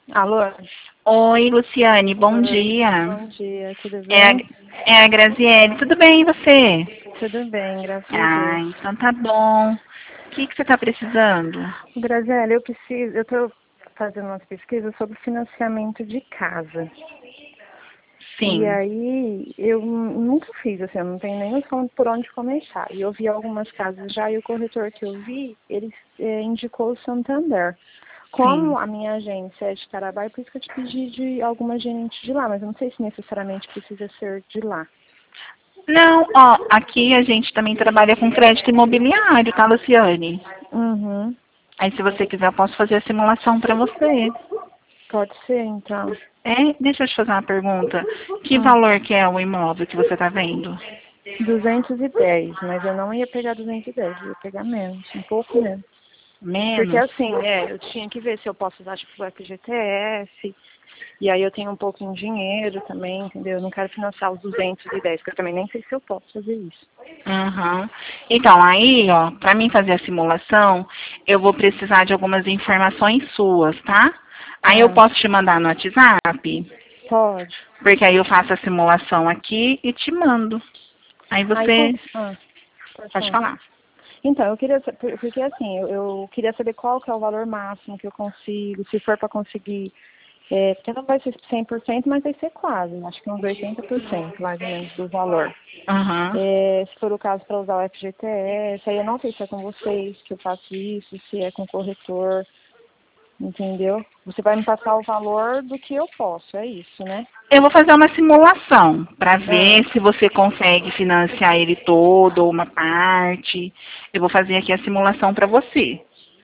Alô? Oi, Luciane, bom Oi, dia. bom dia, tudo É a, bem? é a Graziele, tudo bem e você? Tudo bem, graças a Ah, Deus. então tá bom. O que você tá precisando? Graziela, eu estou fazendo umas pesquisas sobre financiamento de casa. E Sim, aí, eu nunca fiz, assim, eu não tenho nem noção por onde começar. E eu vi algumas casas já, e o corretor que eu vi, ele indicou o Santander. sim. Como a minha agência é de Carabai, por isso que eu te pedi de alguma gerente de lá, mas eu não sei se necessariamente precisa ser de lá. Não, ó, aqui a gente também trabalha com crédito imobiliário, tá, Luciane? Uhum. Aí se você quiser eu posso fazer a simulação para você. Pode ser, então. É, deixa eu te fazer uma pergunta. Que Hum. valor que é o imóvel que você tá vendo? 210, mas eu não ia pegar 210, eu ia pegar menos, um pouco menos. Porque Menos? assim, eu tinha que ver se eu posso usar tipo o FGTS, e aí eu tenho um pouco em dinheiro também, entendeu? Eu não quero financiar os 210, porque eu também nem sei se eu posso fazer isso. Uhum. Então, aí, ó, para mim fazer a simulação, eu vou precisar de algumas informações suas, tá? Aí eu Tá, posso te mandar no WhatsApp, pode. porque aí eu faço a simulação aqui e te mando. Aí Aí, você pode pode falar. falar. Então, eu queria, porque assim, eu queria saber qual que é o valor máximo que eu consigo, se for para conseguir. Porque não vai ser 100%, mas vai ser quase. Acho que uns 80% mais ou menos do valor. Uhum. Se for o caso para usar o FGTS, aí eu não sei se é com vocês que eu faço isso, se é com o corretor, entendeu? Você vai me passar o valor do que eu posso, é isso, né? Eu vou fazer uma simulação para Ah, ver se você consegue financiar ele todo ou uma parte. Eu vou fazer aqui a simulação para você.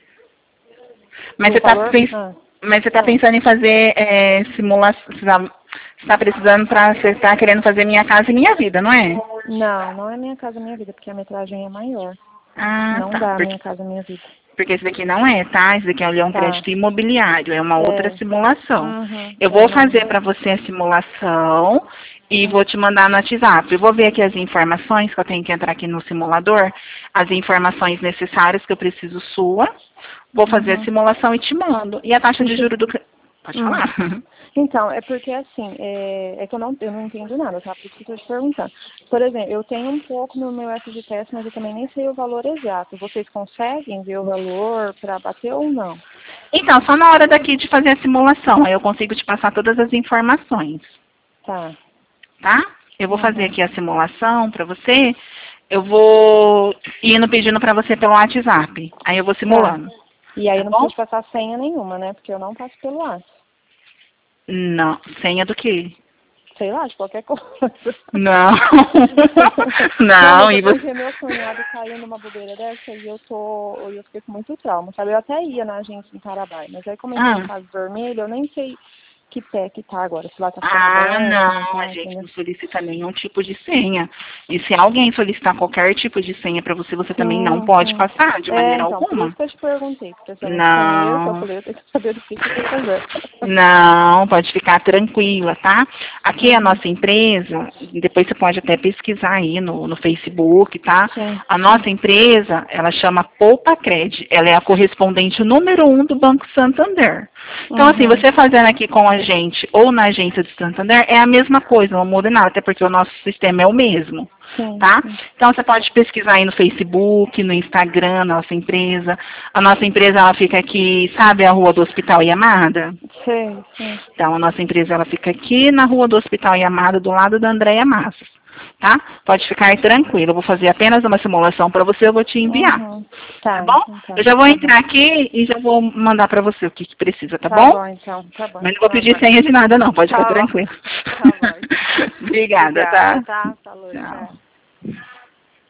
e Mas o você está valor? mas você tá Ah, pensando em fazer simulação. Você está precisando para. Você está querendo fazer Minha Casa e Minha Vida, não é? não, não é Minha Casa Minha Vida, porque a metragem é maior. Ah, Não tá. dá Minha Casa Minha Vida. Porque esse daqui não é, tá? Esse daqui é um Tá, crédito imobiliário, é uma outra é, simulação. uhum, Eu vou não. fazer para você a simulação e Hum, vou te mandar no WhatsApp. Eu vou ver aqui as informações que eu tenho que entrar aqui no simulador, as informações necessárias que eu preciso sua. Vou fazer a uhum. simulação e te mando. E a taxa E de se, juros do. Pode hum. falar? Então, é porque assim, que eu não entendo nada, tá? Por isso que eu tô te perguntando. Por exemplo, eu tenho um pouco no meu FGTS, mas eu também nem sei o valor exato. Vocês conseguem ver o valor para bater ou não? Então, só na hora daqui de fazer a simulação, aí eu consigo te passar todas as informações, Tá. tá? Eu vou fazer Uhum. aqui a simulação para você. Eu vou indo pedindo para você pelo WhatsApp. Aí eu vou Tá. simulando, E aí tá eu não bom? preciso te passar senha nenhuma, né? Porque eu não passo pelo ar. Não, senha do quê? Sei lá, de qualquer coisa. Não. Não, Não, mas é e você. porque meu cunhado caiu numa bobeira dessa e eu fiquei com muito trauma, sabe? Eu até ia na agência em Carabai, mas aí como entrei em Ah. fase vermelha, eu nem sei que pé que tá agora, se lá tá ficando Ah, aberto, não não, a tá, gente entendeu? não solicita nenhum tipo de senha. E se alguém solicitar qualquer tipo de senha para você, você também não Sim, pode sim. passar de maneira Então, por isso alguma. que eu te perguntei, porque se eu não te conheço, eu Não, falei, eu tenho que saber o que eu tenho que fazer. não, pode ficar tranquila, tá? Aqui é a Uhum. nossa empresa, depois você pode até pesquisar aí no Facebook, tá? Sim, A sim. nossa empresa, ela chama Poupacred, ela é a correspondente número 1 do Banco Santander. Então, assim, Uhum. você fazendo aqui com a gente ou na agência do Santander é a mesma coisa, não muda nada, até porque o nosso sistema é o mesmo, Sim, tá? sim. Então, você pode pesquisar aí no Facebook, no Instagram, nossa empresa. A nossa empresa, ela fica aqui, sabe a Rua do Hospital Yamada? Sei, sim. Então, a nossa empresa, ela fica aqui na Rua do Hospital Yamada, do lado da Andréia Massas, tá? Pode ficar tranquilo, eu vou fazer apenas uma simulação para você, eu vou te enviar. Uhum. Tá Tá, bom? então Eu tá. já vou Tá bom. entrar aqui e já vou mandar para você o que, que precisa, tá Tá bom? bom, então. Tá bom, Mas não vou então pedir aguardo. senha de nada, não. Pode ficar Tá bom. tranquilo. Tá bom, então. Obrigada, Obrigada, tá? tá? Falou, Tchau. tchau.